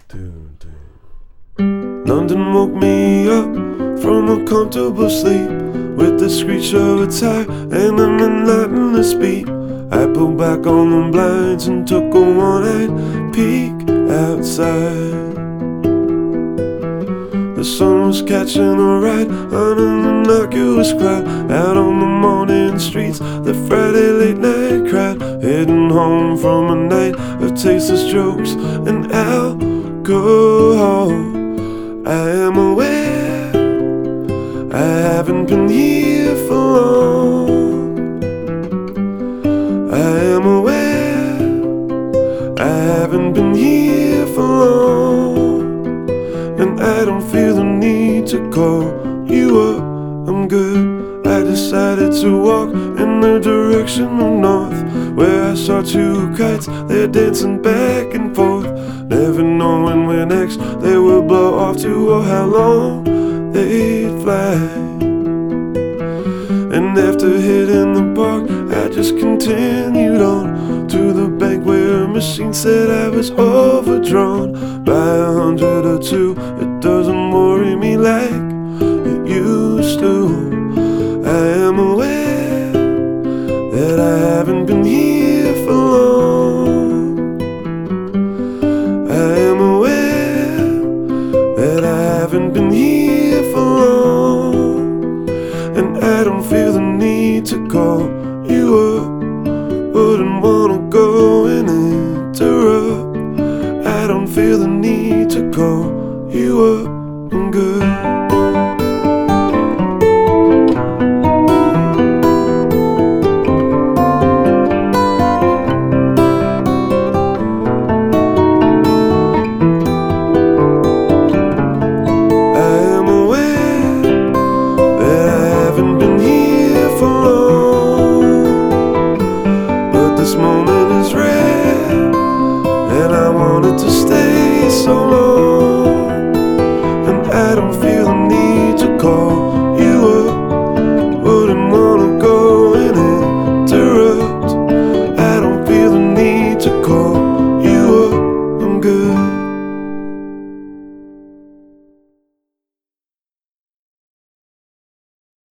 London woke me up from a comfortable sleep with the screech of a tire and a monotonous beat. I pulled back on the blinds and took a one-eyed peek outside. The sun was catching a ride on an innocuous cloud out on the morning streets, the Friday late night crowd, heading home from a night of tasteless jokes and alcohol. I am aware I haven't been here for long. I am aware I haven't been here for long, and I don't feel the need to call you up. I'm good. I decided to walk in the direction of north, where I saw two kites, they're dancing back and forth, never knowing where next they will blow off to or how long they'd fly. And after hitting the park, I just continued on to the bank where a machine said I was overdrawn by 100 or two. It doesn't worry me like it used to. I am aware that I haven't been here for long. I am aware that I haven't been here for long, and I don't feel the need to call you up. Wouldn't wanna go and interrupt. I don't feel the need to call you up. I'm good.